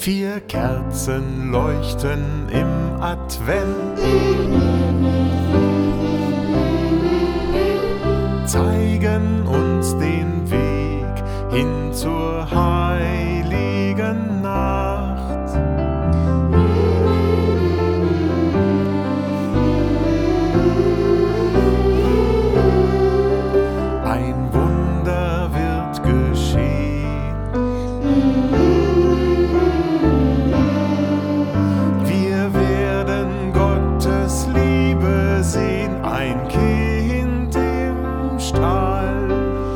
4 Kerzen leuchten im Advent, zeigen uns den Weg hin zur heiligen Nacht. Ein Wunder wird geschehen. Wir werden Gottes Liebe sehen, ein Kind im Stall.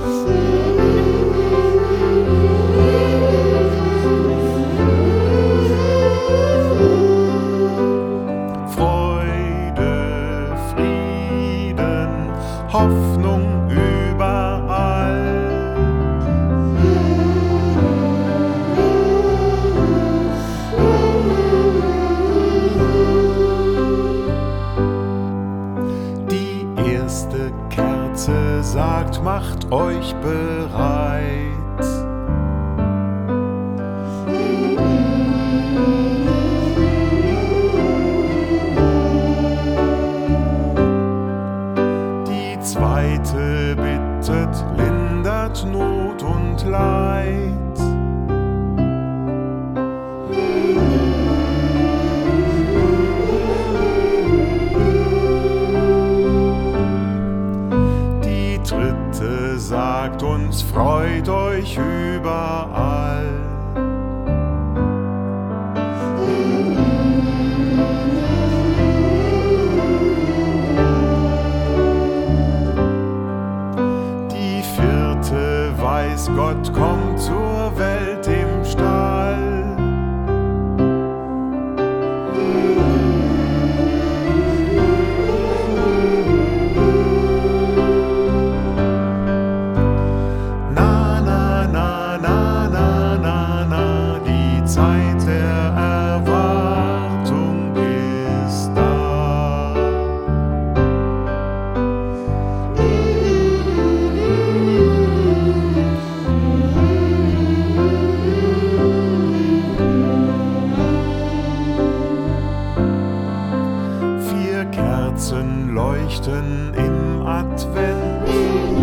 Freude, Frieden, Hoffnung überall. Die erste Kerze sagt, macht euch bereit. Die zweite bittet, lindert Not und Leid. Die dritte sagt uns, freut euch überall. Die vierte weiß, Gott kommt zur Welt im Stall. Na, na, na, na, na, na, na, die Zeit der Erwartung ist da. Vier Kerzen leuchten im Advent.